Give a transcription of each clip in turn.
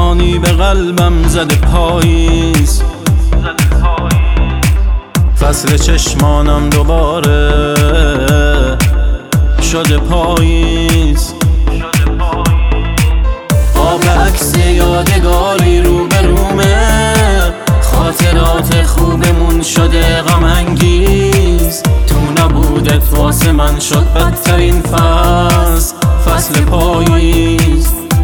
تفانی به قلبم زده پاییز، فصل چشمانم دوباره شده پاییز. آب عکس یادگاری رو به رومه، خاطرات خوبمون شده غم انگیز. تو نبودت واسه من شد بدترین فصل پاییز.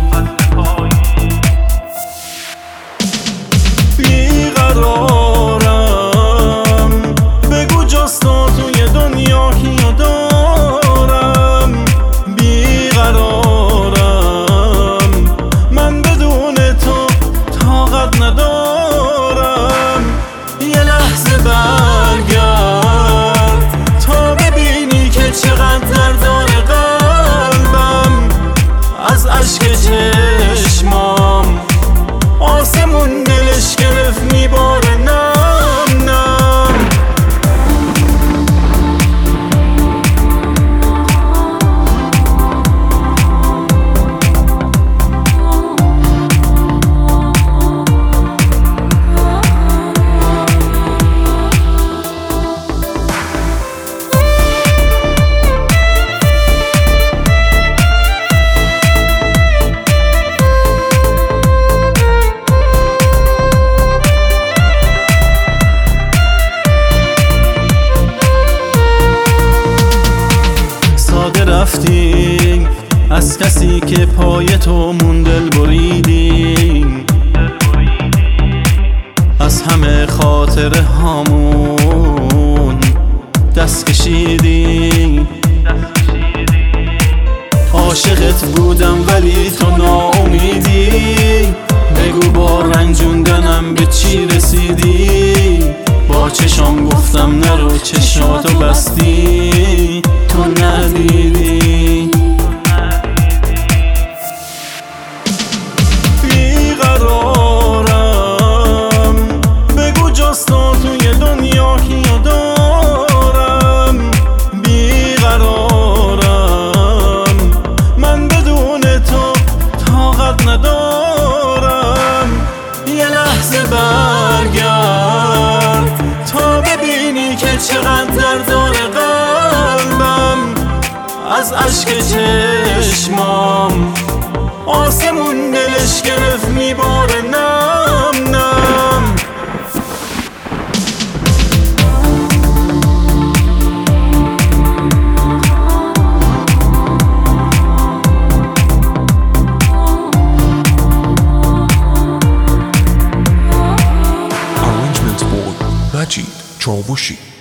بیقرارم، بگو جاستا توی دنیا کیو دارم. بیقرارم، من بدون تو طاقت ندارم. یه لحظه برگرد تا ببینی که چقدر درد داره قلبم. از اشک چشمام آسمون دلش گرفت میباره نم نم. رفتی از کسی که پای تو مون دل بریدی، از همه خاطره هامون دست کشیدی. عاشقت بودم ولی تو ناامیدی، بگو با رنجوندنم به چی رسیدی. با چشام گفتم نرو، چشاتو بستی، تو ندیدی. بیقرارم، بگو جاستا توی دنیا کیو دارم. بیقرارم، من بدون تو طاقت ندارم. یه لحظه برگرد تا ببینی که چقدر درد داره قلبم. از اشک چشمام آسمون دلش گرفت میباره نم نم. Arrangements by Majid Chawushi.